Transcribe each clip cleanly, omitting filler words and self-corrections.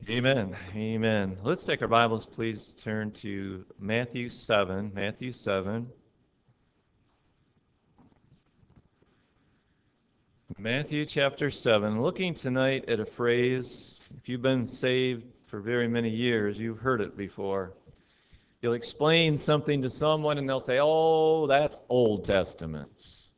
Amen. Amen. Let's take our Bibles, please turn to Matthew 7. Matthew 7. Matthew chapter 7. Looking tonight at a phrase, if you've been saved for very many years, you've heard it before. You'll explain something to someone and they'll say, oh, that's Old Testament.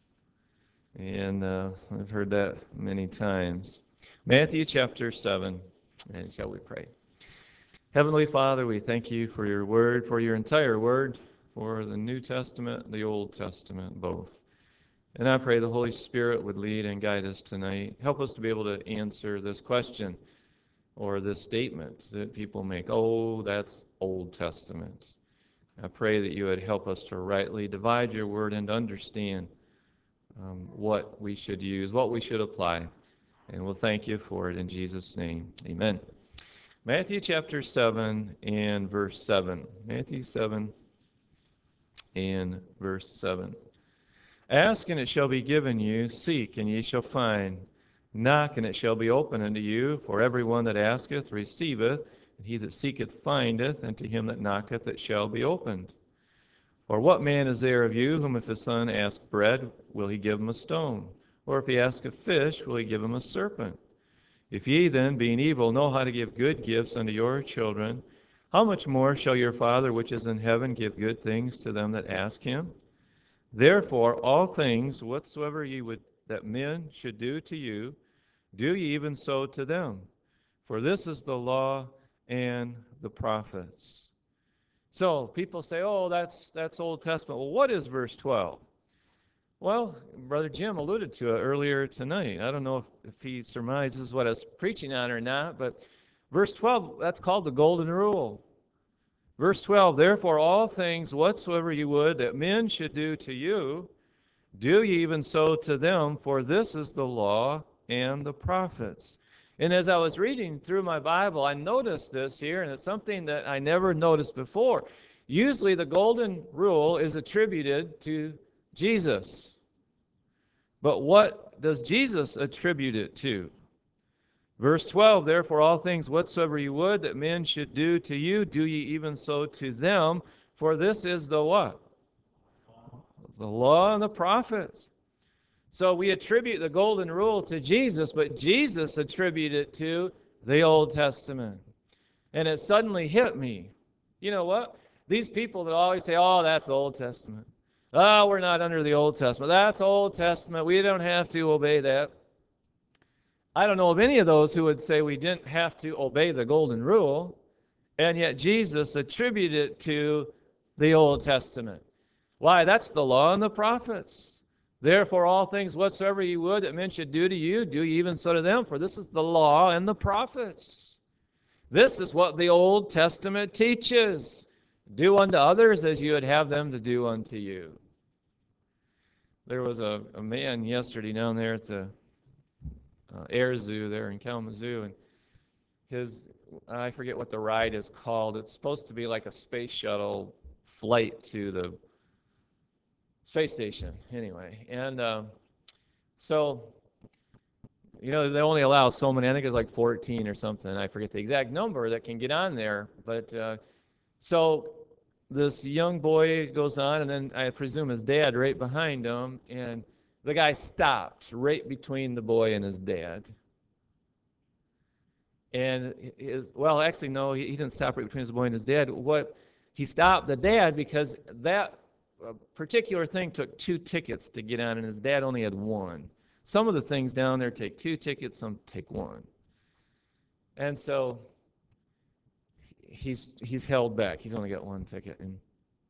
And I've heard that many times. Matthew chapter 7. And shall we pray? Heavenly Father, we thank you for your word, for your entire word, for the New Testament, the Old Testament, both. And I pray the Holy Spirit would lead and guide us tonight. Help us to be able to answer this question or this statement that people make. Oh, that's Old Testament. I pray that you would help us to rightly divide your word and to understand what we should use, what we should apply. And we'll thank you for it in Jesus' name. Amen. Matthew chapter 7 and verse 7. Matthew 7 and verse 7. Ask, and it shall be given you. Seek, and ye shall find. Knock, and it shall be opened unto you. For every one that asketh receiveth, and he that seeketh findeth, and to him that knocketh it shall be opened. Or what man is there of you, whom if his son ask bread, will he give him a stone? Or if he ask a fish, will he give him a serpent? If ye then, being evil, know how to give good gifts unto your children, how much more shall your Father which is in heaven give good things to them that ask him? Therefore, all things whatsoever ye would that men should do to you, do ye even so to them. For this is the law and the prophets. So people say, oh, that's Old Testament. Well, what is verse 12? Well, Brother Jim alluded to it earlier tonight. I don't know if he surmises what I was preaching on or not, but verse 12, that's called the golden rule. Verse 12, therefore all things whatsoever you would that men should do to you, do ye even so to them, for this is the law and the prophets. And as I was reading through my Bible, I noticed this here, and it's something that I never noticed before. Usually the golden rule is attributed to Jesus. But what does Jesus attribute it to? Verse 12, therefore all things whatsoever you would that men should do to you, do ye even so to them, for this is the what? The law and the prophets. So we attribute the golden rule to Jesus, but Jesus attributed it to the Old Testament. And it suddenly hit me. You know what? These people that always say, oh, that's Old Testament. Oh, we're not under the Old Testament. That's Old Testament. We don't have to obey that. I don't know of any of those who would say we didn't have to obey the golden rule, and yet Jesus attributed it to the Old Testament. Why? That's the law and the prophets. Therefore, all things whatsoever ye would that men should do to you, do ye even so to them, for this is the law and the prophets. This is what the Old Testament teaches. Do unto others as you would have them to do unto you. There was a man yesterday down there at the Air Zoo there in Kalamazoo, and I forget what the ride is called. It's supposed to be like a space shuttle flight to the space station, anyway. And so, they only allow so many. I think it's like 14 or something. I forget the exact number that can get on there. But so this young boy goes on, and then I presume his dad right behind him, and the guy stopped right between the boy and his dad. And actually, no, he didn't stop right between his boy and his dad. He stopped the dad because that particular thing took 2 tickets to get on, and his dad only had 1. Some of the things down there take 2 tickets, some take 1. And so he's held back. He's only got 1 ticket. And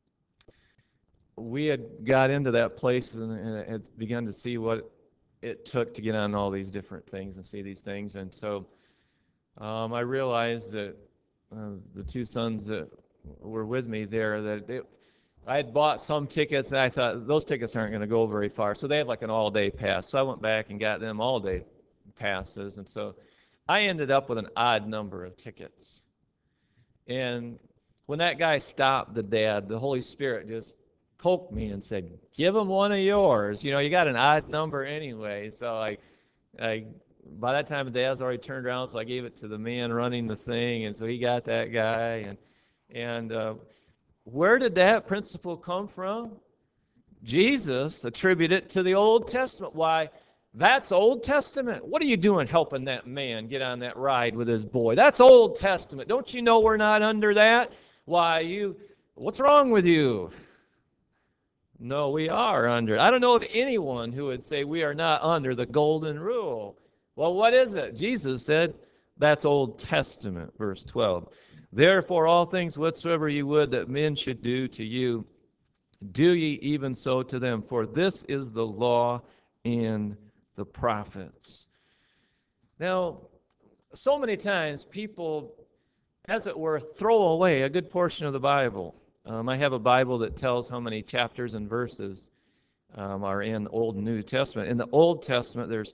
we had got into that place and had begun to see what it took to get on all these different things and see these things. And so I realized that the 2 sons that were with me there, that I had bought some tickets, and I thought those tickets aren't going to go very far. So they had like an all-day pass. So I went back and got them all-day passes. And so I ended up with an odd number of tickets. And when that guy stopped the dad, the Holy Spirit just poked me and said, give him one of yours. You got an odd number anyway. So I by that time, Dad's already turned around, so I gave it to the man running the thing, and so he got that guy. And where did that principle come from? Jesus attributed it to the Old Testament. Why? That's Old Testament. What are you doing helping that man get on that ride with his boy? That's Old Testament. Don't you know we're not under that? What's wrong with you? No, we are under. I don't know of anyone who would say we are not under the golden rule. Well, what is it? Jesus said, that's Old Testament, verse 12. Therefore, all things whatsoever you would that men should do to you, do ye even so to them. For this is the law and the prophets. Now, so many times people, as it were, throw away a good portion of the Bible. I have a Bible that tells how many chapters and verses are in Old and New Testament. In the Old Testament, there's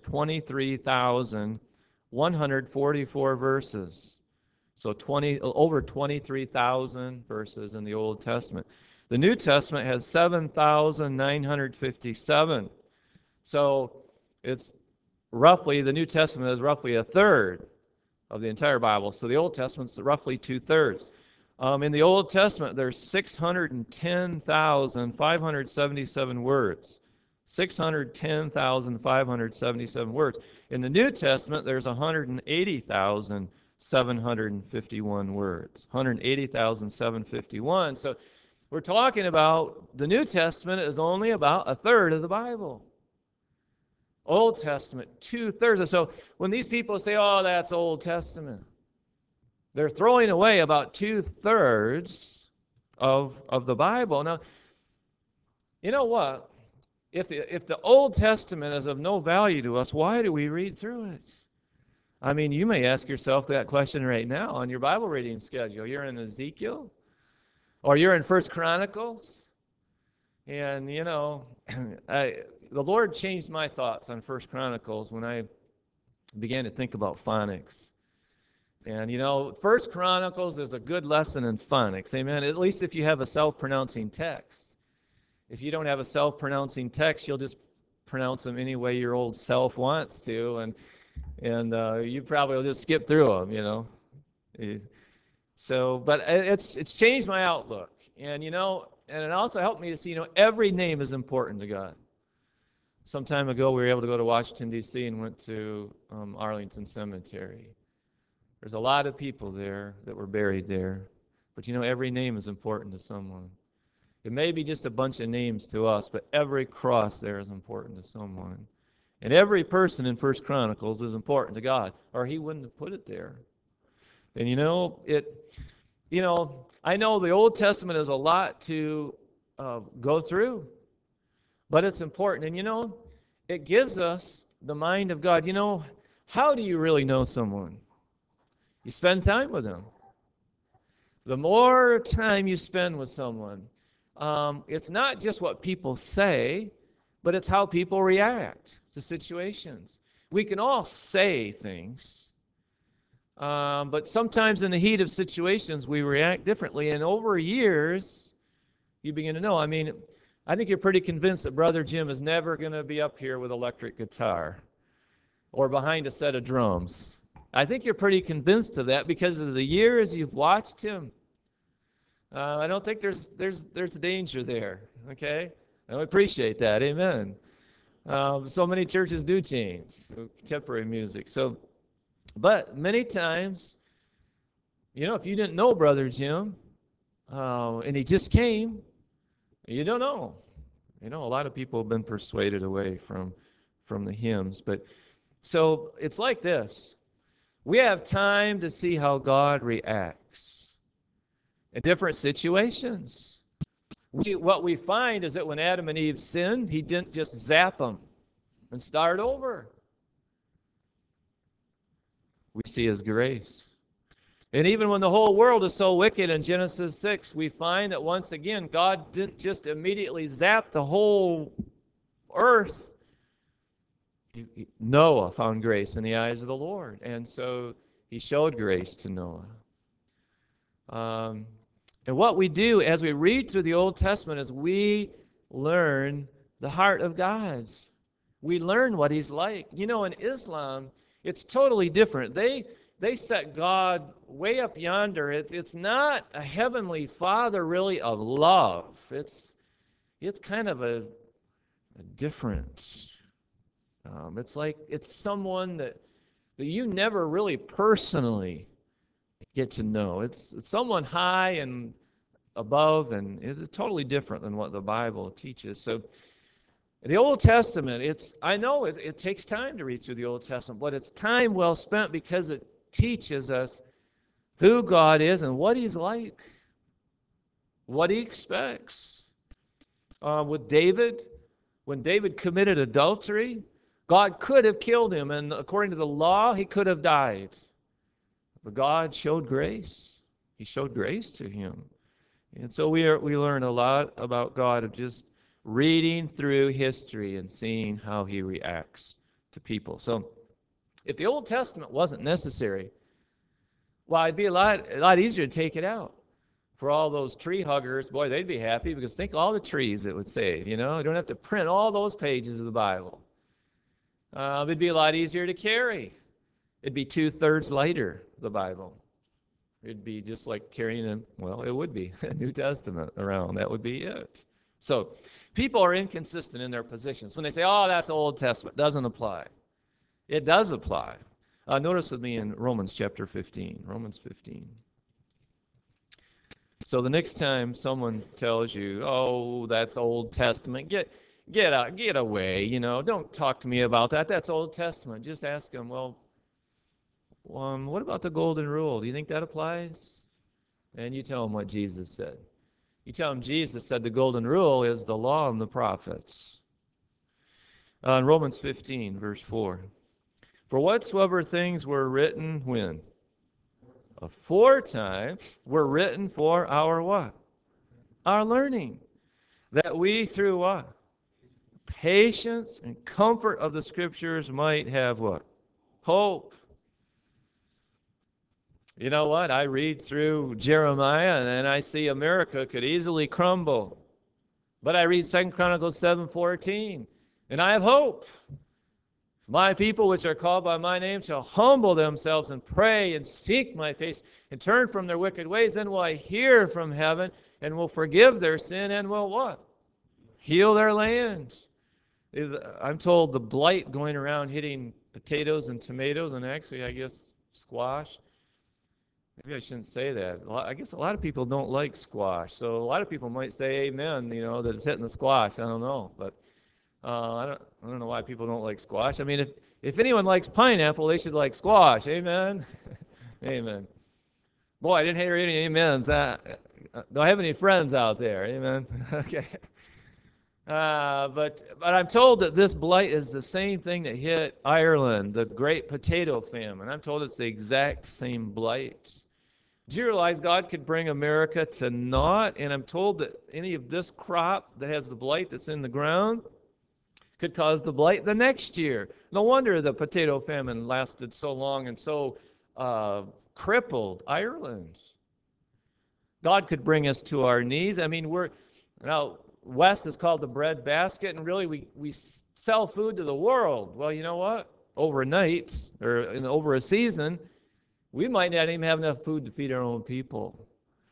23,144 verses. So over 23,000 verses in the Old Testament. The New Testament has 7,957. So it's roughly, the New Testament is roughly a third of the entire Bible. So the Old Testament's roughly two-thirds. In the Old Testament, there's 610,577 words. 610,577 words. In the New Testament, there's 180,751 words. 180,751. So we're talking about the New Testament is only about a third of the Bible. Old Testament, two-thirds. So when these people say, oh, that's Old Testament, they're throwing away about two-thirds of the Bible. Now, you know what? If the Old Testament is of no value to us, why do we read through it? I mean, you may ask yourself that question right now on your Bible reading schedule. You're in Ezekiel, or you're in First Chronicles, and, you know, the Lord changed my thoughts on First Chronicles when I began to think about phonics. And, you know, First Chronicles is a good lesson in phonics, amen? At least if you have a self-pronouncing text. If you don't have a self-pronouncing text, you'll just pronounce them any way your old self wants to, and you probably will just skip through them, you know. So, but it's changed my outlook. And, you know, and it also helped me to see, you know, every name is important to God. Some time ago, we were able to go to Washington, D.C. and went to Arlington Cemetery. There's a lot of people there that were buried there. But, you know, every name is important to someone. It may be just a bunch of names to us, but every cross there is important to someone. And every person in First Chronicles is important to God, or he wouldn't have put it there. And, you know, I know the Old Testament is a lot to go through, but it's important. And, you know, it gives us the mind of God. You know, how do you really know someone? You spend time with them. The more time you spend with someone, it's not just what people say, but it's how people react to situations. We can all say things, but sometimes in the heat of situations, we react differently. And over years, you begin to know. I mean, I think you're pretty convinced that Brother Jim is never going to be up here with electric guitar or behind a set of drums. I think you're pretty convinced of that because of the years you've watched him. I don't think there's danger there, okay? I appreciate that, amen. So many churches do change contemporary music. But many times, you know, if you didn't know Brother Jim, and he just came, you don't know. You know, a lot of people have been persuaded away from the hymns. But so it's like this. We have time to see how God reacts in different situations. What we find is that when Adam and Eve sinned, he didn't just zap them and start over. We see his grace. And even when the whole world is so wicked in Genesis 6, we find that once again, God didn't just immediately zap the whole earth. Noah found grace in the eyes of the Lord. And so he showed grace to Noah. And what we do as we read through the Old Testament is we learn the heart of God. We learn what he's like. You know, in Islam, It's totally different. They set God way up yonder. It's not a heavenly Father really of love. It's kind of a different. It's like it's someone that you never really personally get to know. It's someone high and above, and it's totally different than what the Bible teaches. So the Old Testament, I know it takes time to read through the Old Testament, but it's time well spent because it teaches us who God is and what he's like, what he expects. With David, when David committed adultery, God could have killed him, and according to the law, he could have died. But God showed grace. He showed grace to him. And so we learn a lot about God of just reading through history and seeing how he reacts to people. So if the Old Testament wasn't necessary, well, it'd be a lot easier to take it out. For all those tree huggers, boy, they'd be happy because think all the trees it would save, You don't have to print all those pages of the Bible. It'd be a lot easier to carry. It'd be 2/3 lighter, the Bible. It'd be just like carrying it would be a New Testament around. That would be it. So people are inconsistent in their positions. When they say, oh, that's Old Testament, doesn't apply. It does apply. Notice with me in Romans chapter 15. Romans 15. So the next time someone tells you, oh, that's Old Testament, get out, get away, don't talk to me about that. That's Old Testament. Just ask them, well, what about the golden rule? Do you think that applies? And you tell them what Jesus said. You tell them Jesus said the golden rule is the law and the prophets. In Romans 15, verse 4. For whatsoever things were written when? Aforetime were written for our what? Our learning. That we through what? Patience and comfort of the Scriptures might have what? Hope. You know what? I read through Jeremiah and I see America could easily crumble. But I read 2 Chronicles 7:14 and I have hope. My people which are called by my name shall humble themselves and pray and seek my face and turn from their wicked ways. Then will I hear from heaven and will forgive their sin and will what? Heal their land. I'm told the blight going around hitting potatoes and tomatoes and actually I guess squash. Maybe I shouldn't say that. I guess a lot of people don't like squash. So a lot of people might say amen, that it's hitting the squash. I don't know. But I don't know why people don't like squash. I mean, if anyone likes pineapple, they should like squash. Amen? Amen. Boy, I didn't hear any amens. Do I have any friends out there? Amen? Okay. But I'm told that this blight is the same thing that hit Ireland, the Great Potato Famine. I'm told it's the exact same blight. Do you realize God could bring America to naught? And I'm told that any of this crop that has the blight that's in the ground could cause the blight the next year. No wonder the potato famine lasted so long and so crippled Ireland. God could bring us to our knees. I mean, now West is called the bread basket, and really we sell food to the world. Well, you know what? Overnight or over a season, we might not even have enough food to feed our own people.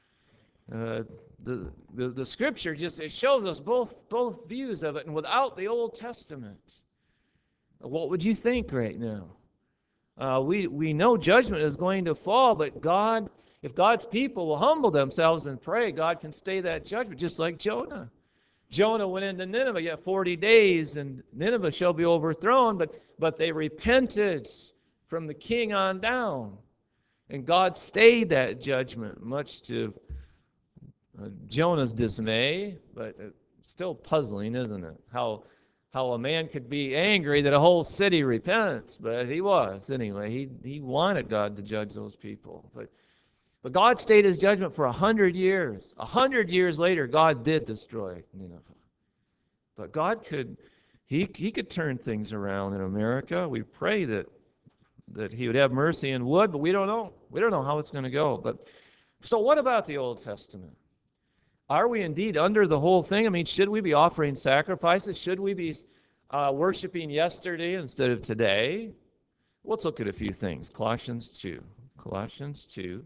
The Scripture it shows us both views of it, and without the Old Testament, what would you think right now? We know judgment is going to fall, but if God's people will humble themselves and pray, God can stay that judgment, just like Jonah. Jonah went into Nineveh, yet 40 days, and Nineveh shall be overthrown, but they repented from the king on down. And God stayed that judgment, much to Jonah's dismay, but still puzzling, isn't it? How a man could be angry that a whole city repents, but he was anyway. He wanted God to judge those people, but God stayed his judgment for 100 years. 100 years later, God did destroy Nineveh. But God could turn things around in America. We pray that he would have mercy and would, but we don't know. We don't know how it's going to go. But so what about the Old Testament? Are we indeed under the whole thing? I mean, should we be offering sacrifices? Should we be worshiping yesterday instead of today? Let's look at a few things. Colossians 2. Colossians 2.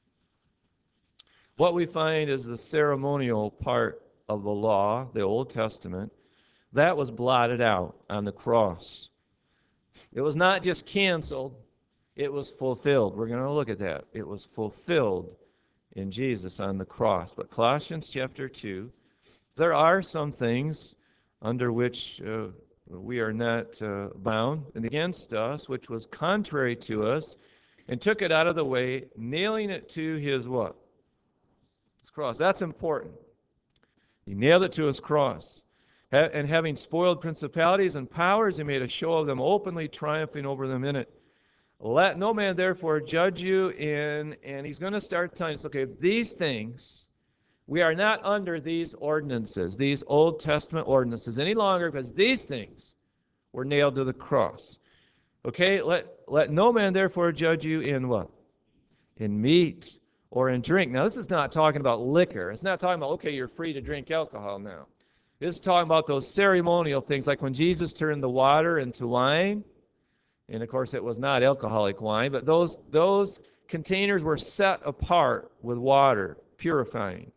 What we find is the ceremonial part of the law, the Old Testament, that was blotted out on the cross. It was not just canceled, it was fulfilled. We're going to look at that. It was fulfilled in Jesus on the cross. But Colossians chapter 2, there are some things under which we are not bound and against us, which was contrary to us, and took it out of the way, nailing it to his what? His cross. That's important. He nailed it to his cross. And having spoiled principalities and powers, he made a show of them openly, triumphing over them in it. Let no man therefore judge you in, and he's going to start telling us, okay, these things, we are not under these ordinances, these Old Testament ordinances any longer, because these things were nailed to the cross. Okay, let no man therefore judge you in what? In meat or in drink. Now, this is not talking about liquor. It's not talking about, okay, you're free to drink alcohol now. This is talking about those ceremonial things, like when Jesus turned the water into wine. And of course, it was not alcoholic wine, but those containers were set apart with water, purifying.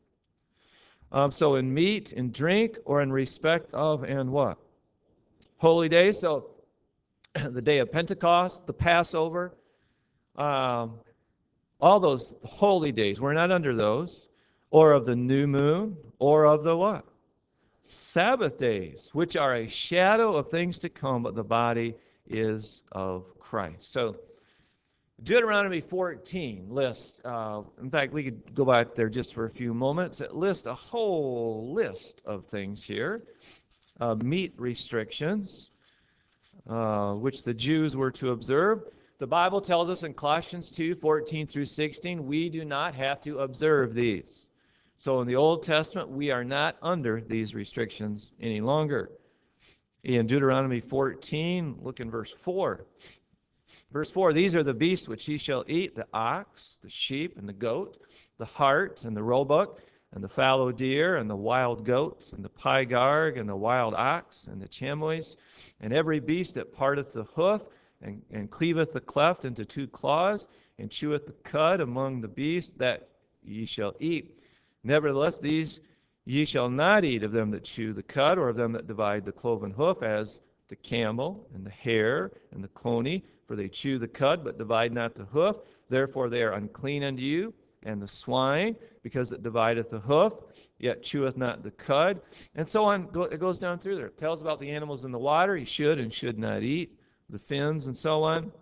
So in meat, in drink, or in respect of, and what? Holy days. So the day of Pentecost, the Passover, all those holy days. We're not under those. Or of the new moon, or of the what? Sabbath days, which are a shadow of things to come, but the body is of Christ. So Deuteronomy 14 lists, in fact, we could go back there just for a few moments. It lists a whole list of things here. Meat restrictions, which the Jews were to observe. The Bible tells us in Colossians 2, 14 through 16, we do not have to observe these. So in the Old Testament, we are not under these restrictions any longer. In Deuteronomy 14, look in verse 4. Verse 4, these are the beasts which ye shall eat, the ox, the sheep, and the goat, the hart, and the roebuck, and the fallow deer, and the wild goat, and the pygarg, and the wild ox, and the chamois, and every beast that parteth the hoof, and cleaveth the cleft into two claws, and cheweth the cud among the beasts that ye shall eat. Nevertheless, these ye shall not eat of them that chew the cud, or of them that divide the cloven hoof, as the camel, and the hare, and the coney, for they chew the cud, but divide not the hoof. Therefore they are unclean unto you. And the swine, because it divideth the hoof, yet cheweth not the cud. And so on, it goes down through there. It tells about the animals in the water, you should and should not eat, the fins and so on.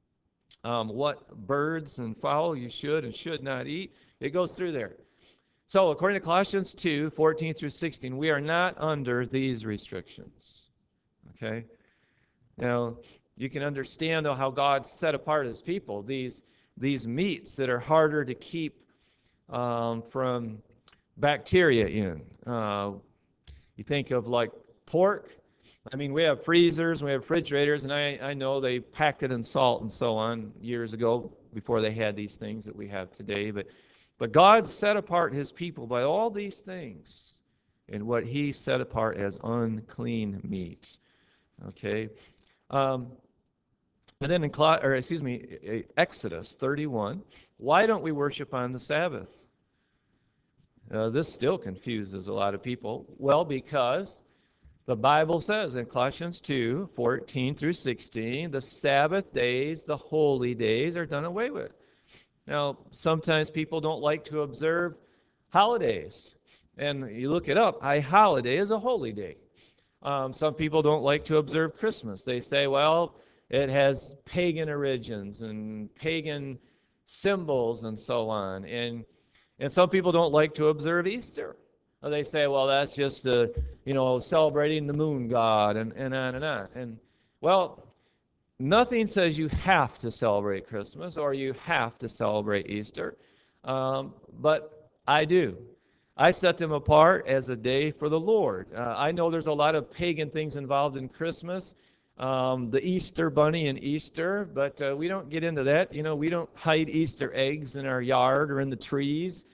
What birds and fowl you should and should not eat. It goes through there. So according to Colossians 2, 14 through 16, we are not under these restrictions. Okay? Now, you can understand, though, how God set apart his people, these meats that are harder to keep from bacteria in. You think of like pork. I mean, we have freezers, we have refrigerators, and I know they packed it in salt and so on years ago before they had these things that we have today. But God set apart his people by all these things and what he set apart as unclean meat. Okay? And then in Exodus 31, why don't we worship on the Sabbath? This still confuses a lot of people. Well, because the Bible says in Colossians 2, 14 through 16, the Sabbath days, the holy days, are done away with. Now, sometimes people don't like to observe holidays. And you look it up, a holiday is a holy day. Some people don't like to observe Christmas. They say, well, it has pagan origins and pagan symbols and so on. And some people don't like to observe Easter. They say, well, that's just celebrating the moon god and on and on. And well, nothing says you have to celebrate Christmas or you have to celebrate Easter, but I do. I set them apart as a day for the Lord. I know there's a lot of pagan things involved in Christmas, the Easter bunny and Easter, but we don't get into that. You know, we don't hide Easter eggs in our yard or in the trees.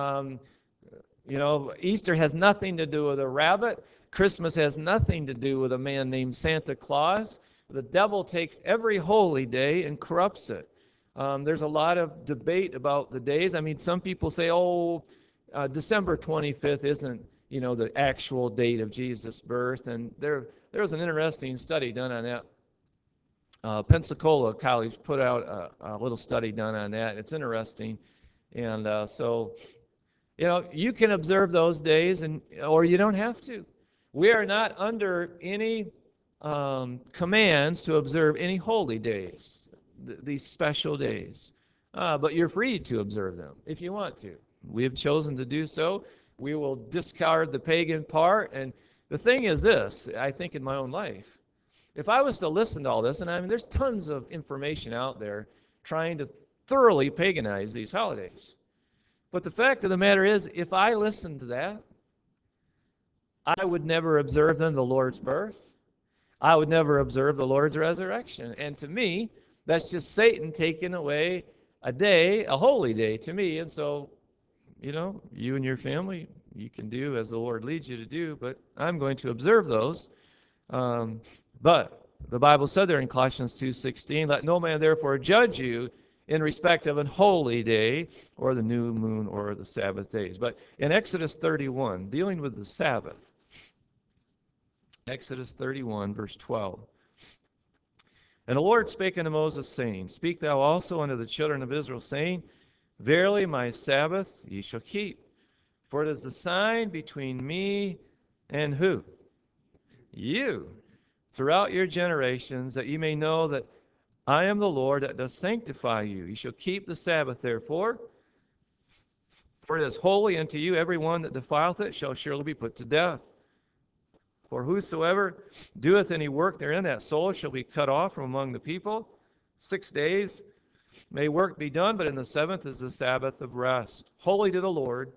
Easter has nothing to do with a rabbit. Christmas has nothing to do with a man named Santa Claus. The devil takes every holy day and corrupts it. There's a lot of debate about the days. I mean, some people say, oh, December 25th isn't, the actual date of Jesus' birth. And there was an interesting study done on that. Pensacola College put out a little study done on that. It's interesting. And so, you can observe those days, or you don't have to. We are not under any commands to observe any holy days, these special days. But you're free to observe them if you want to. We have chosen to do so. We will discard the pagan part. And the thing is this, I think in my own life, if I was to listen to all this, and I mean, there's tons of information out there trying to thoroughly paganize these holidays. But the fact of the matter is, if I listened to that, I would never observe then the Lord's birth. I would never observe the Lord's resurrection. And to me, that's just Satan taking away a day, a holy day to me. And so, you and your family, you can do as the Lord leads you to do, but I'm going to observe those. But the Bible said there in Colossians 2:16, let no man therefore judge you in respect of an holy day or the new moon or the Sabbath days. But in Exodus 31, dealing with the Sabbath, Exodus 31, verse 12. And the Lord spake unto Moses, saying, speak thou also unto the children of Israel, saying, verily my Sabbaths ye shall keep, for it is the sign between me and who? You, throughout your generations, that ye may know that I am the Lord that does sanctify you. Ye shall keep the Sabbath, therefore, for it is holy unto you. Every one that defileth it shall surely be put to death. For whosoever doeth any work therein, that soul shall be cut off from among the people. 6 days may work be done, but in the seventh is the Sabbath of rest, holy to the Lord.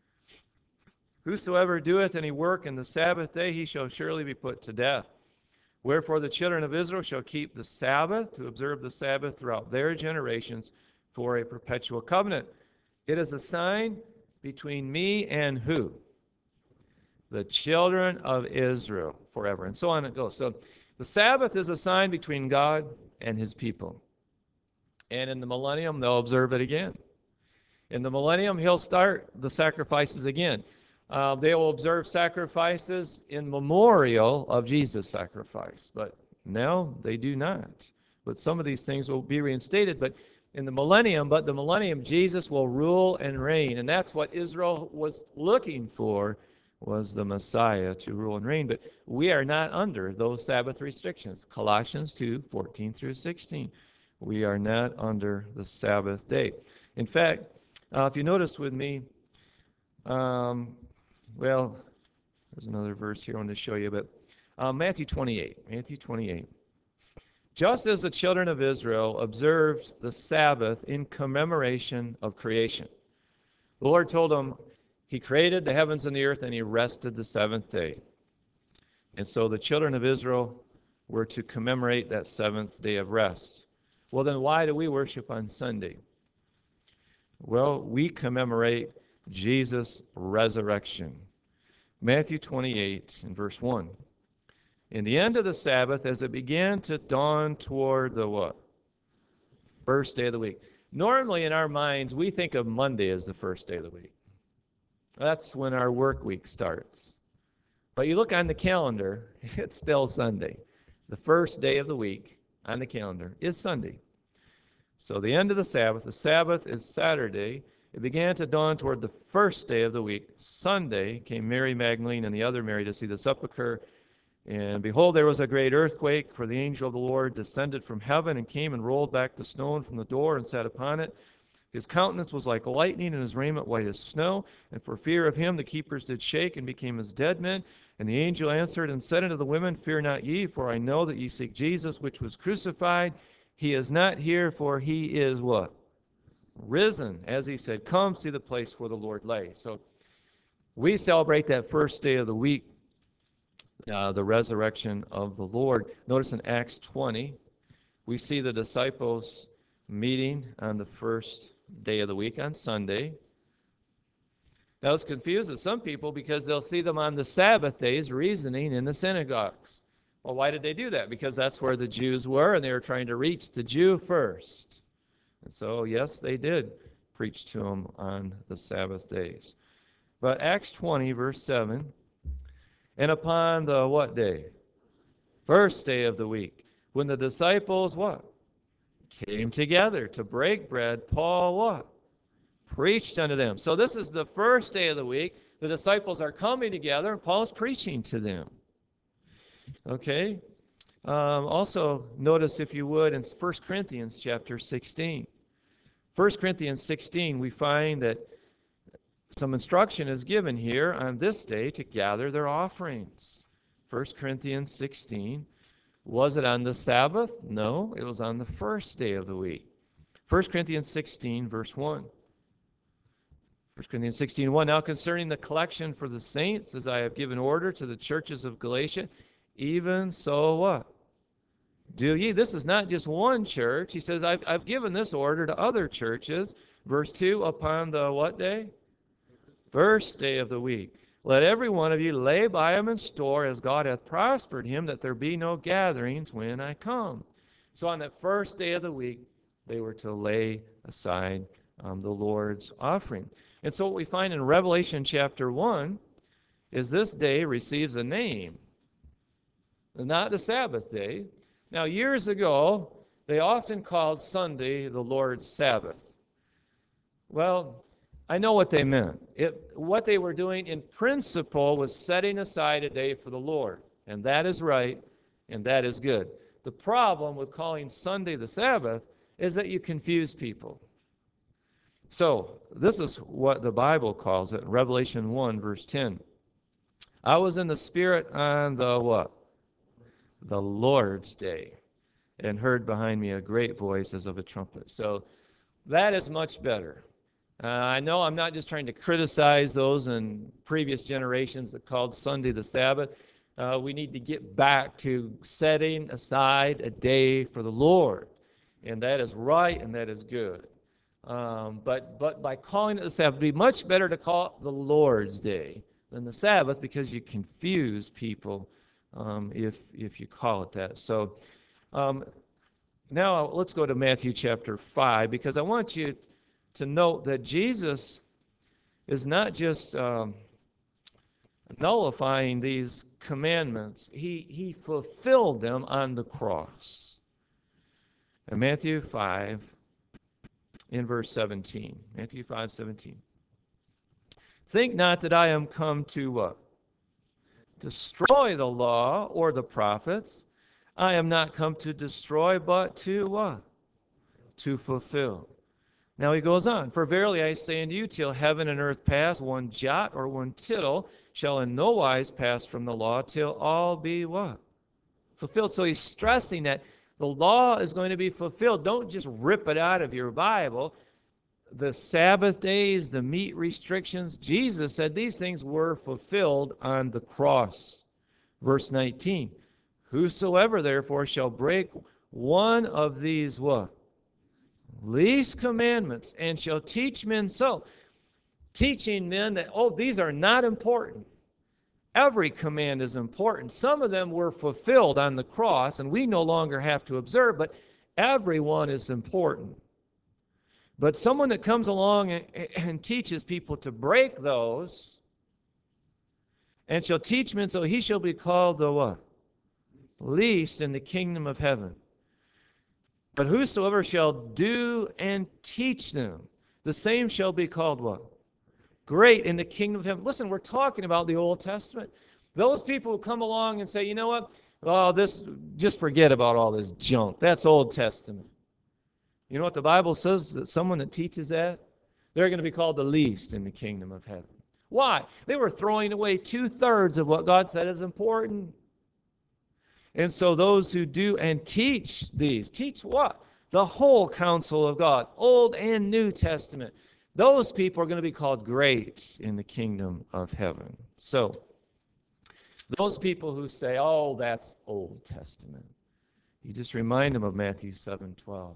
Whosoever doeth any work in the Sabbath day, he shall surely be put to death. Wherefore the children of Israel shall keep the Sabbath, to observe the Sabbath throughout their generations for a perpetual covenant. It is a sign between me and who? The children of Israel forever. And so on it goes. So the Sabbath is a sign between God and his people. And in the millennium, they'll observe it again. In the millennium, he'll start the sacrifices again. They will observe sacrifices in memorial of Jesus' sacrifice. But now they do not. But some of these things will be reinstated. But in the millennium, Jesus will rule and reign. And that's what Israel was looking for, was the Messiah to rule and reign. But we are not under those Sabbath restrictions. Colossians 2:14 through 16. We are not under the Sabbath day. In fact, if you notice with me, there's another verse here I want to show you, but Matthew 28. Just as the children of Israel observed the Sabbath in commemoration of creation. The Lord told them, he created the heavens and the earth, and he rested the seventh day. And so the children of Israel were to commemorate that seventh day of rest. Well, then why do we worship on Sunday? Well, we commemorate Jesus' resurrection. Matthew 28 and verse 1. In the end of the Sabbath, as it began to dawn toward the what? First day of the week. Normally in our minds, we think of Monday as the first day of the week. That's when our work week starts. But you look on the calendar, it's still Sunday. The first day of the week on the calendar is Sunday. So the end of the Sabbath is Saturday. It began to dawn toward the first day of the week. Sunday came Mary Magdalene and the other Mary to see the sepulchre. And behold, there was a great earthquake, for the angel of the Lord descended from heaven and came and rolled back the stone from the door and sat upon it. His countenance was like lightning, and his raiment white as snow. And for fear of him the keepers did shake and became as dead men. And the angel answered and said unto the women, fear not ye, for I know that ye seek Jesus, which was crucified. He is not here, for he is what? Risen. As he said, come see the place where the Lord lay. So we celebrate that first day of the week, the resurrection of the Lord. Notice in Acts 20, we see the disciples meeting on the first day of the week, on Sunday. Now, this confuses some people because they'll see them on the Sabbath days reasoning in the synagogues. Well, why did they do that? Because that's where the Jews were, and they were trying to reach the Jew first. And so, yes, they did preach to them on the Sabbath days. But Acts 20, verse 7, and upon the what day? First day of the week, when the disciples what? Came together to break bread, Paul what? Preached unto them. So this is the first day of the week. The disciples are coming together, and Paul's preaching to them. Okay? Also, notice, if you would, in 1 Corinthians chapter 16. 1 Corinthians 16, we find that some instruction is given here on this day to gather their offerings. 1 Corinthians 16. Was it on the Sabbath? No, it was on the first day of the week. 1 Corinthians 16, verse 1. 1 Corinthians 16, 1. Now concerning the collection for the saints, as I have given order to the churches of Galatia, even so what? Do ye? This is not just one church. He says, I've given this order to other churches. Verse 2, upon the what day? First day of the week. Let every one of you lay by him in store as God hath prospered him, that there be no gatherings when I come. So on that first day of the week, they were to lay aside the Lord's offering. And so what we find in Revelation chapter 1 is this day receives a name, not the Sabbath day. Now, years ago, they often called Sunday the Lord's Sabbath. Well, I know what they meant. What they were doing in principle was setting aside a day for the Lord. And that is right, and that is good. The problem with calling Sunday the Sabbath is that you confuse people. So, this is what the Bible calls it, Revelation 1, verse 10. I was in the Spirit on the what? The Lord's day, and heard behind me a great voice as of a trumpet. So, that is much better. I know I'm not just trying to criticize those in previous generations that called Sunday the Sabbath. We need to get back to setting aside a day for the Lord. And that is right and that is good. But by calling it the Sabbath, it would be much better to call it the Lord's Day than the Sabbath, because you confuse people if you call it that. So now let's go to Matthew chapter 5, because I want you to note that Jesus is not just nullifying these commandments. He fulfilled them on the cross. In Matthew 5, in verse 17. Matthew 5:17. Think not that I am come to destroy the law or the prophets. I am not come to destroy, but to what? To fulfill. Now he goes on, for verily I say unto you, till heaven and earth pass, one jot or one tittle shall in no wise pass from the law, till all be what? Fulfilled. So he's stressing that the law is going to be fulfilled. Don't just rip it out of your Bible. The Sabbath days, the meat restrictions, Jesus said these things were fulfilled on the cross. Verse 19, whosoever therefore shall break one of these what? Least commandments, and shall teach men so. Teaching men that, these are not important. Every command is important. Some of them were fulfilled on the cross, and we no longer have to observe, but every one is important. But someone that comes along and teaches people to break those, and shall teach men so, he shall be called the what? Least in the kingdom of heaven. But whosoever shall do and teach them, the same shall be called what? Great in the kingdom of heaven. Listen, we're talking about the Old Testament. Those people who come along and say, you know what? Just forget about all this junk. That's Old Testament. You know what the Bible says? That someone that teaches that, they're going to be called the least in the kingdom of heaven. Why? They were throwing away 2/3 of what God said is important. And so those who do and teach these, teach what? The whole counsel of God, Old and New Testament. Those people are going to be called great in the kingdom of heaven. So those people who say, that's Old Testament, you just remind them of Matthew 7:12.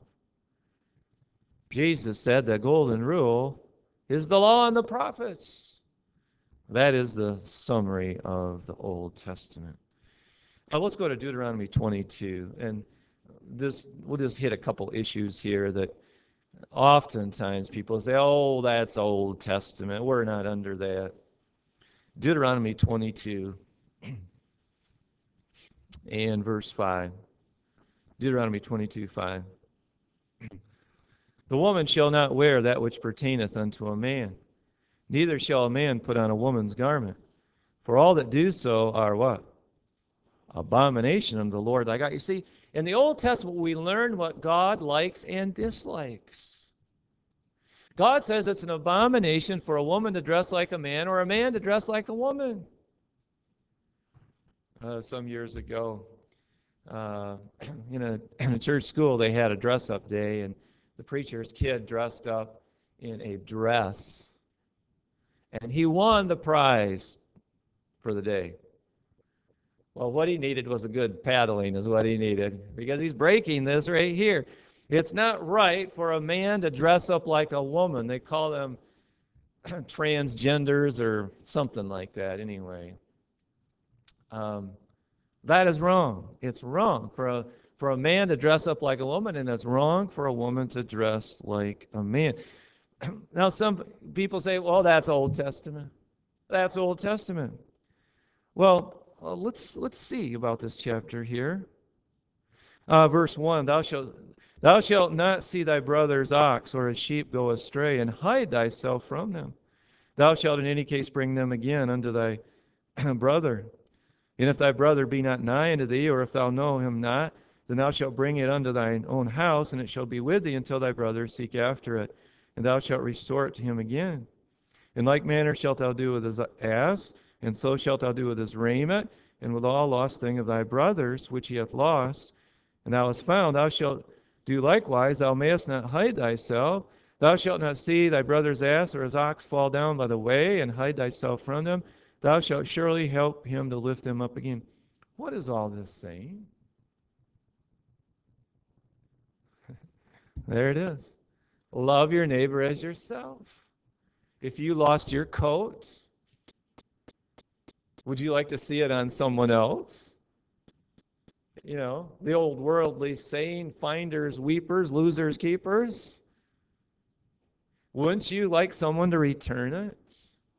Jesus said the golden rule is the law and the prophets. That is the summary of the Old Testament. Let's go to Deuteronomy 22, and we'll just hit a couple issues here that oftentimes people say, "Oh, that's Old Testament. We're not under that." Deuteronomy 22 and verse 5. Deuteronomy 22:5. The woman shall not wear that which pertaineth unto a man, neither shall a man put on a woman's garment. For all that do so are what? Abomination unto the Lord thy God. You see, in the Old Testament, we learn what God likes and dislikes. God says it's an abomination for a woman to dress like a man or a man to dress like a woman. Some years ago, uh, in a church school, they had a dress-up day, and the preacher's kid dressed up in a dress, and he won the prize for the day. Well, what he needed was a good paddling is what he needed, because he's breaking this right here. It's not right for a man to dress up like a woman. They call them transgenders or something like that anyway. That is wrong. It's wrong for a man to dress up like a woman, and it's wrong for a woman to dress like a man. Now, some people say, well, that's Old Testament. That's Old Testament. Well, let's see about this chapter here. Verse 1, thou shalt not see thy brother's ox or his sheep go astray, and hide thyself from them. Thou shalt in any case bring them again unto thy brother. And if thy brother be not nigh unto thee, or if thou know him not, then thou shalt bring it unto thine own house, and it shall be with thee until thy brother seek after it, and thou shalt restore it to him again. In like manner shalt thou do with his ass, and so shalt thou do with his raiment, and with all lost thing of thy brother's, which he hath lost, and thou hast found, thou shalt do likewise. Thou mayest not hide thyself. Thou shalt not see thy brother's ass or his ox fall down by the way, and hide thyself from them. Thou shalt surely help him to lift them up again. What is all this saying? There it is. Love your neighbor as yourself. If you lost your coat, would you like to see it on someone else? You know, the old worldly saying, finders, weepers, losers, keepers. Wouldn't you like someone to return it?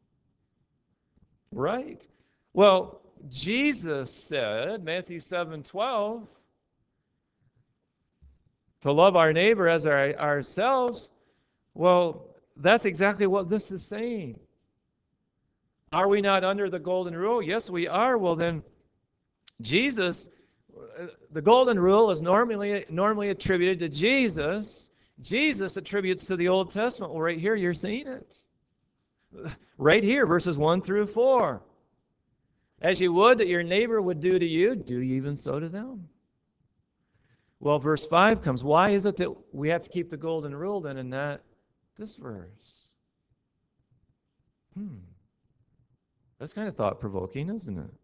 Right. Well, Jesus said, Matthew 7:12, to love our neighbor as ourselves. Well, that's exactly what this is saying. Are we not under the golden rule? Yes, we are. Well, then, Jesus, the golden rule is normally attributed to Jesus. Jesus attributes to the Old Testament. Well, right here, you're seeing it. Right here, verses 1 through 4. As you would that your neighbor would do to you, do you even so to them. Well, verse 5 comes. Why is it that we have to keep the golden rule then and not this verse? That's kind of thought-provoking, isn't it?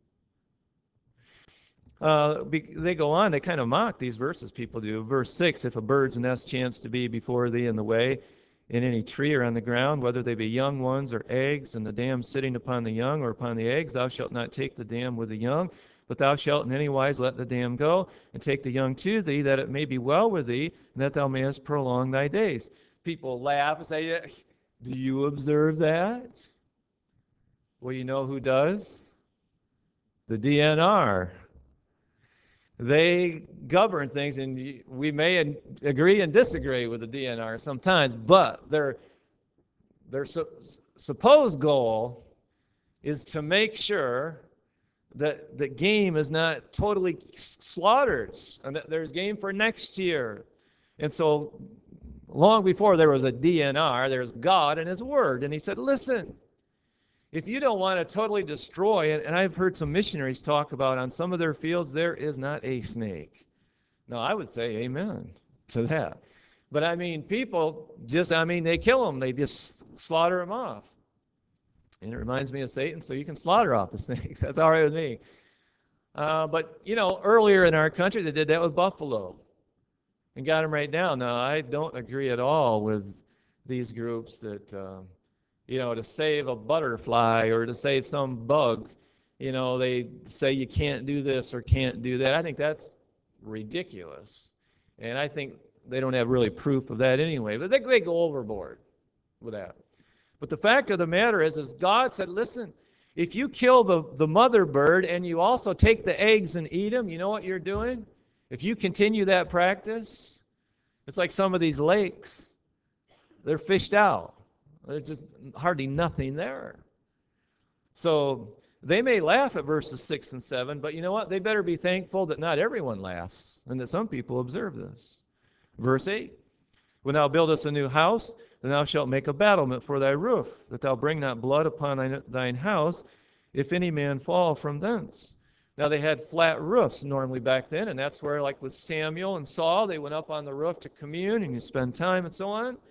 They go on, they kind of mock these verses, people do. Verse 6, if a bird's nest chance to be before thee in the way, in any tree or on the ground, whether they be young ones or eggs, and the dam sitting upon the young or upon the eggs, thou shalt not take the dam with the young, but thou shalt in any wise let the dam go, and take the young to thee, that it may be well with thee, and that thou mayest prolong thy days. People laugh and say, do you observe that? Well, you know who does? The DNR. They govern things, and we may agree and disagree with the DNR sometimes, but their supposed goal is to make sure that the game is not totally slaughtered and that there's game for next year. And so long before there was a DNR, there's God and his word. And he said, listen, if you don't want to totally destroy it, and I've heard some missionaries talk about on some of their fields, there is not a snake. Now, I would say amen to that. But I mean, people just, they kill them. They just slaughter them off. And it reminds me of Satan, so you can slaughter off the snakes. That's all right with me. But, earlier in our country, they did that with buffalo and got them right down. Now, I don't agree at all with these groups that, to save a butterfly or to save some bug, They say you can't do this or can't do that. I think that's ridiculous. And I think they don't have really proof of that anyway. But they go overboard with that. But the fact of the matter is God said, listen, if you kill the mother bird and you also take the eggs and eat them, you know what you're doing? If you continue that practice, it's like some of these lakes, they're fished out. There's just hardly nothing there. So they may laugh at verses 6 and 7, but you know what? They better be thankful that not everyone laughs and that some people observe this. Verse 8, when thou buildest a new house, then thou shalt make a battlement for thy roof, that thou bring not blood upon thine house, if any man fall from thence. Now they had flat roofs normally back then, and that's where, like with Samuel and Saul, they went up on the roof to commune and you spend time and so on.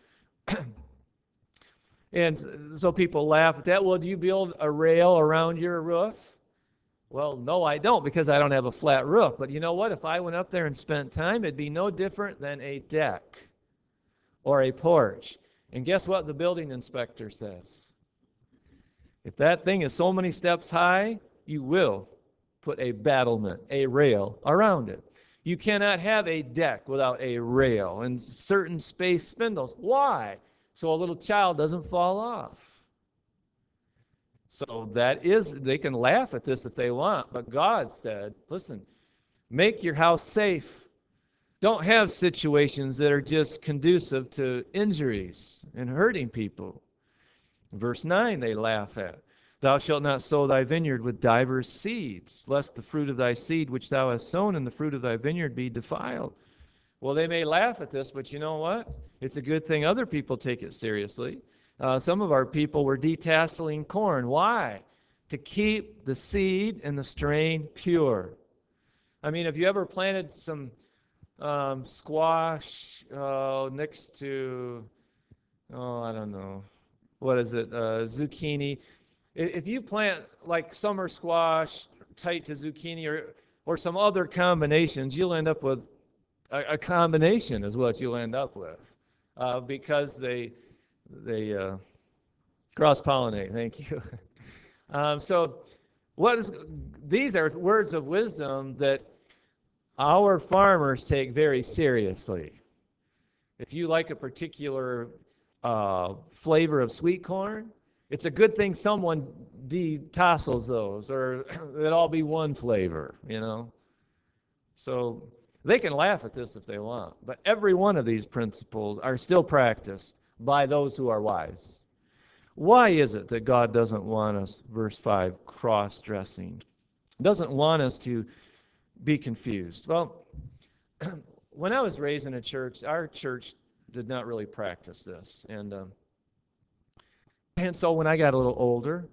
And so people laugh at that. Well, do you build a rail around your roof? Well, no, I don't, because I don't have a flat roof. But you know what? If I went up there and spent time, it'd be no different than a deck or a porch. And guess what the building inspector says? If that thing is so many steps high, you will put a battlement, a rail around it. You cannot have a deck without a rail and certain space spindles. Why? So a little child doesn't fall off. So they can laugh at this if they want, but God said, listen, make your house safe. Don't have situations that are just conducive to injuries and hurting people. Verse 9 they laugh at. Thou shalt not sow thy vineyard with divers seeds, lest the fruit of thy seed which thou hast sown and the fruit of thy vineyard be defiled. Well, they may laugh at this, but you know what? It's a good thing other people take it seriously. Some of our people were detasseling corn. Why? To keep the seed and the strain pure. I mean, have you ever planted some squash next to, I don't know, what is it, zucchini? If you plant like summer squash tight to zucchini or some other combinations, you'll end up with a combination is what you'll end up with because they cross-pollinate. Thank you. So these are words of wisdom that our farmers take very seriously. If you like a particular flavor of sweet corn, it's a good thing someone detassels those, or it all be one flavor, So they can laugh at this if they want, but every one of these principles are still practiced by those who are wise. Why is it that God doesn't want us, verse 5, cross-dressing? Doesn't want us to be confused? Well, when I was raised in a church, our church did not really practice this. And so when I got a little older,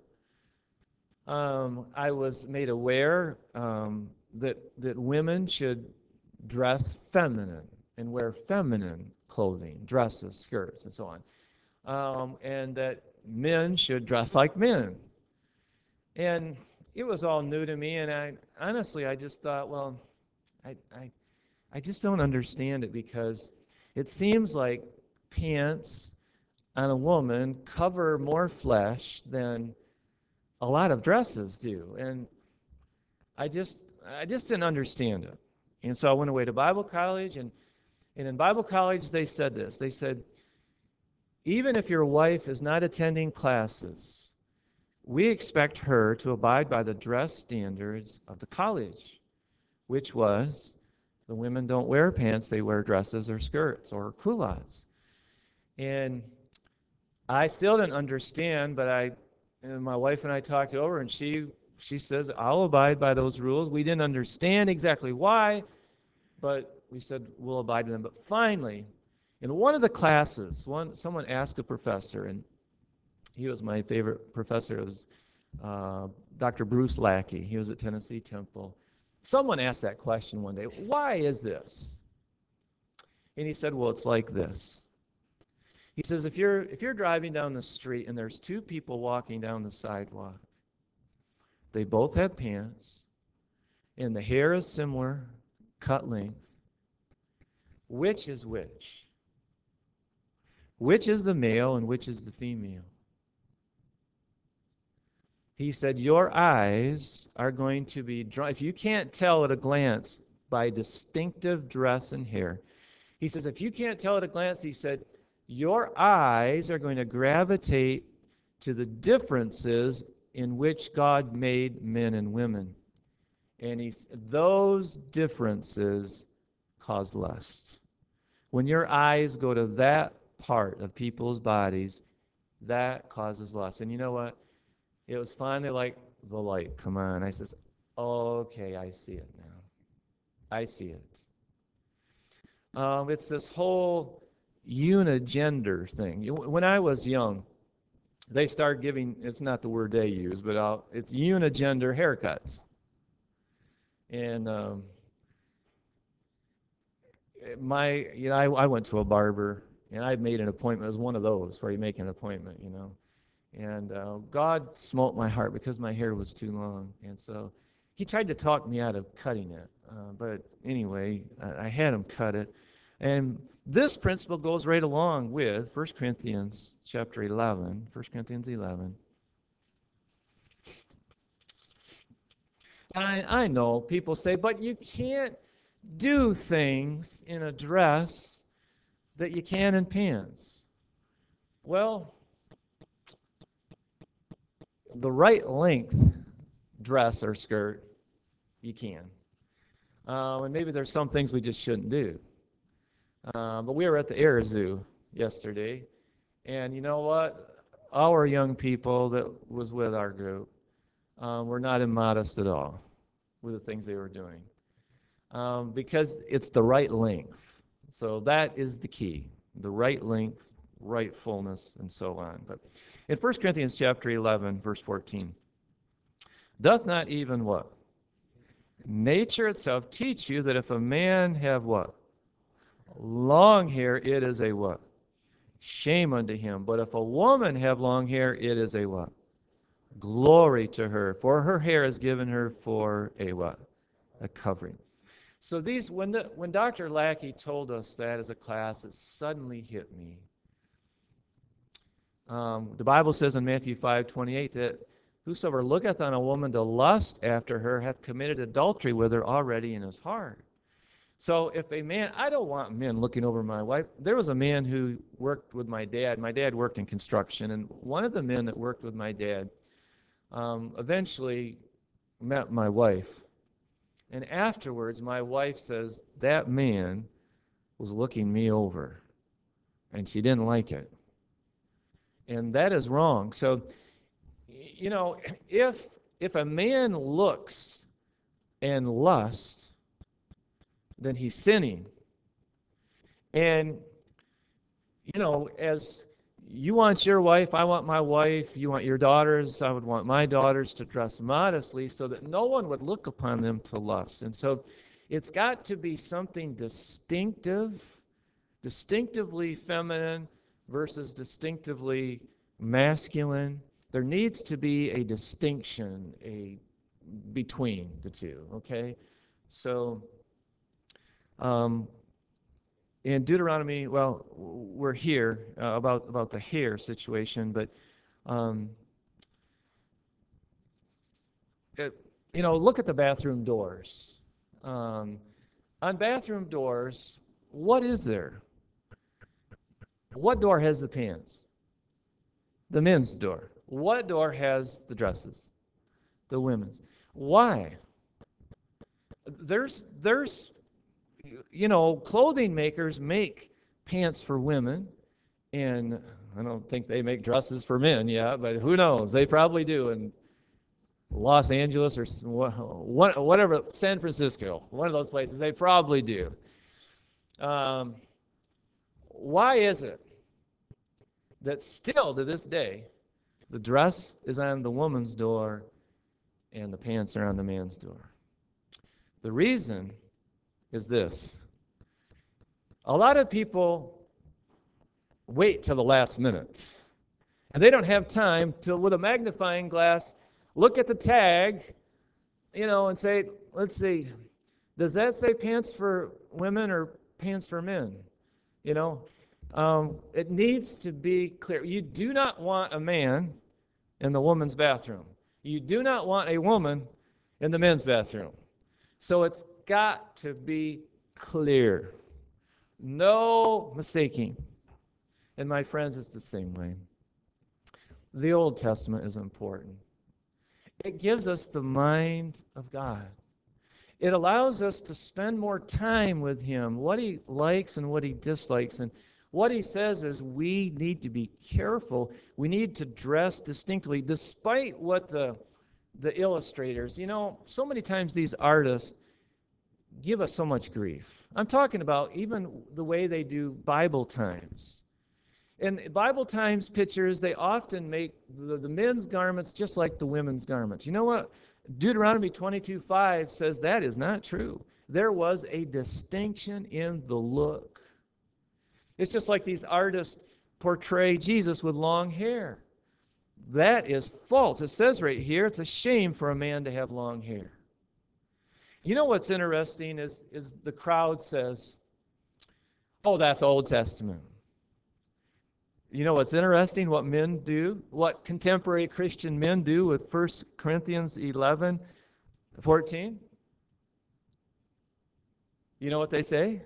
I was made aware that women should dress feminine and wear feminine clothing, dresses, skirts, and so on. And that men should dress like men. And it was all new to me, and I just thought, well, I just don't understand it, because it seems like pants on a woman cover more flesh than a lot of dresses do. And I just didn't understand it. And so I went away to Bible college, and in Bible college they said this. They said, even if your wife is not attending classes, we expect her to abide by the dress standards of the college, which was the women don't wear pants, they wear dresses or skirts or culottes. And I still didn't understand, but my wife and I talked it over, and she says, I'll abide by those rules. We didn't understand exactly why, but we said we'll abide by them. But finally, in one of the classes, someone asked a professor, and he was my favorite professor. It was Dr. Bruce Lackey. He was at Tennessee Temple. Someone asked that question one day, why is this? And he said, well, it's like this. He says, if you're driving down the street and there's two people walking down the sidewalk, they both have pants, and the hair is similar, cut length, which is which? Which is the male and which is the female? He said, your eyes are going to be drawn. If you can't tell at a glance by distinctive dress and hair, he says, if you can't tell at a glance, he said, your eyes are going to gravitate to the differences in which God made men and women. And those differences cause lust. When your eyes go to that part of people's bodies, that causes lust. And you know what? It was finally like the light. Come on. I says, okay, I see it now. I see it. It's this whole unigender thing. When I was young, they started giving, it's not the word they use, but it's unigender haircuts. And I went to a barber, and I made an appointment. It was one of those where you make an appointment, And God smote my heart because my hair was too long. And so he tried to talk me out of cutting it. But anyway, I had him cut it. And this principle goes right along with 1 Corinthians chapter 11. 1 Corinthians 11. I know people say, but you can't do things in a dress that you can in pants. Well, the right length dress or skirt, you can. And maybe there's some things we just shouldn't do. But we were at the Air Zoo yesterday, and you know what? Our young people that was with our group were not immodest at all with the things they were doing, because it's the right length. So that is the key: the right length, right fullness, and so on. But in 1 Corinthians chapter 11, verse 14, doth not even what? Nature itself teach you that if a man have what? Long hair, it is a what? Shame unto him. But if a woman have long hair, it is a what? Glory to her. For her hair is given her for a what? A covering. So when Dr. Lackey told us that as a class, it suddenly hit me. The Bible says in Matthew 5:28 that whosoever looketh on a woman to lust after her hath committed adultery with her already in his heart. So if a man, I don't want men looking over my wife. There was a man who worked with my dad. My dad worked in construction, and one of the men that worked with my dad eventually met my wife. And afterwards, my wife says, that man was looking me over, and she didn't like it. And that is wrong. So, if a man looks and lusts, then he's sinning. And, as you want your wife, I want my wife, you want your daughters, I would want my daughters to dress modestly so that no one would look upon them to lust. And so it's got to be something distinctively feminine versus distinctively masculine. There needs to be a distinction between the two, okay? So in Deuteronomy, well, we're here about the hair situation, but look at the bathroom doors. On bathroom doors, what is there? What door has the pants? The men's door. What door has the dresses? The women's. Why? There's clothing makers make pants for women, and I don't think they make dresses for men yet, but who knows? They probably do in Los Angeles or whatever, San Francisco, one of those places. They probably do. Why is it that still to this day the dress is on the woman's door and the pants are on the man's door? The reason is this. A lot of people wait till the last minute, and they don't have time to, with a magnifying glass, look at the tag, and say, let's see, does that say pants for women or pants for men? It needs to be clear. You do not want a man in the woman's bathroom. You do not want a woman in the men's bathroom. So it's got to be clear. No mistaking. And my friends, it's the same way. The Old Testament is important. It gives us the mind of God. It allows us to spend more time with Him, what He likes and what He dislikes. And what He says is we need to be careful. We need to dress distinctly, despite what the illustrators, so many times these artists give us so much grief. I'm talking about even the way they do Bible times. In Bible times pictures, they often make the men's garments just like the women's garments. You know what? Deuteronomy 22:5 says that is not true. There was a distinction in the look. It's just like these artists portray Jesus with long hair. That is false. It says right here, it's a shame for a man to have long hair. You know what's interesting is the crowd says, oh, that's Old Testament. You know what's interesting? What men do, what contemporary Christian men do with 1 Corinthians 11:14? You know what they say?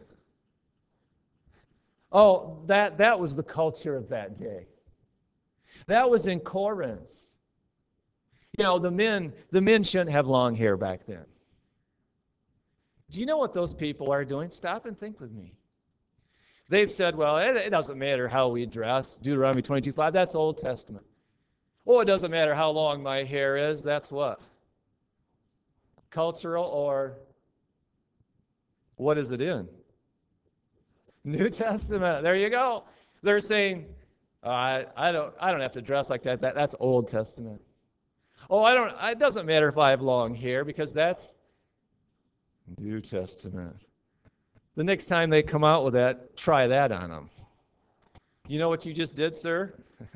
Oh, that was the culture of that day. That was in Corinth. The men shouldn't have long hair back then. Do you know what those people are doing? Stop and think with me. They've said, well, it doesn't matter how we dress. Deuteronomy 22:5, that's Old Testament. Oh, it doesn't matter how long my hair is. That's what? Cultural, or what is it in? New Testament. There you go. They're saying, I don't have to dress like that. That's Old Testament. Oh, it doesn't matter if I have long hair because that's New Testament. The next time they come out with that, try that on them. You know what you just did, sir?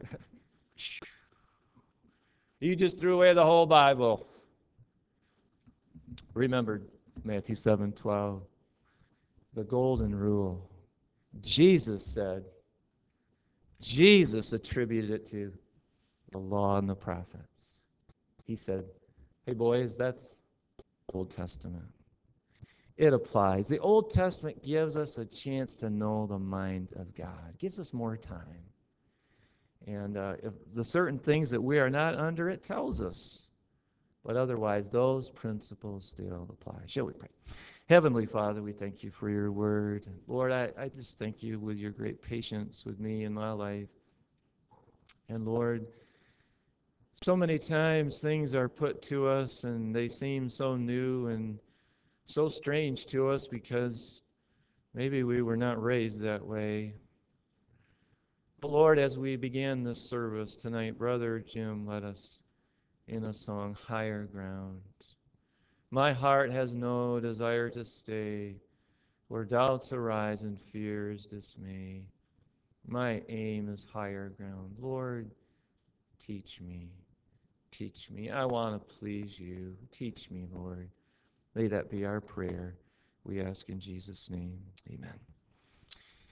You just threw away the whole Bible. Remember Matthew 7:12, the golden rule. Jesus attributed it to the law and the prophets. He said, hey boys, that's Old Testament. It applies. The Old Testament gives us a chance to know the mind of God. It gives us more time. And if the certain things that we are not under, it tells us. But otherwise, those principles still apply. Shall we pray? Heavenly Father, we thank you for your word. Lord, I just thank you with your great patience with me in my life. And Lord, so many times things are put to us and they seem so new and so strange to us because maybe we were not raised that way. But Lord, as we began this service tonight, Brother Jim led us in a song, Higher Ground. My heart has no desire to stay where doubts arise and fears dismay. My aim is higher ground. Lord, teach me. Teach me. I want to please you. Teach me, Lord. May that be our prayer. We ask in Jesus' name. Amen.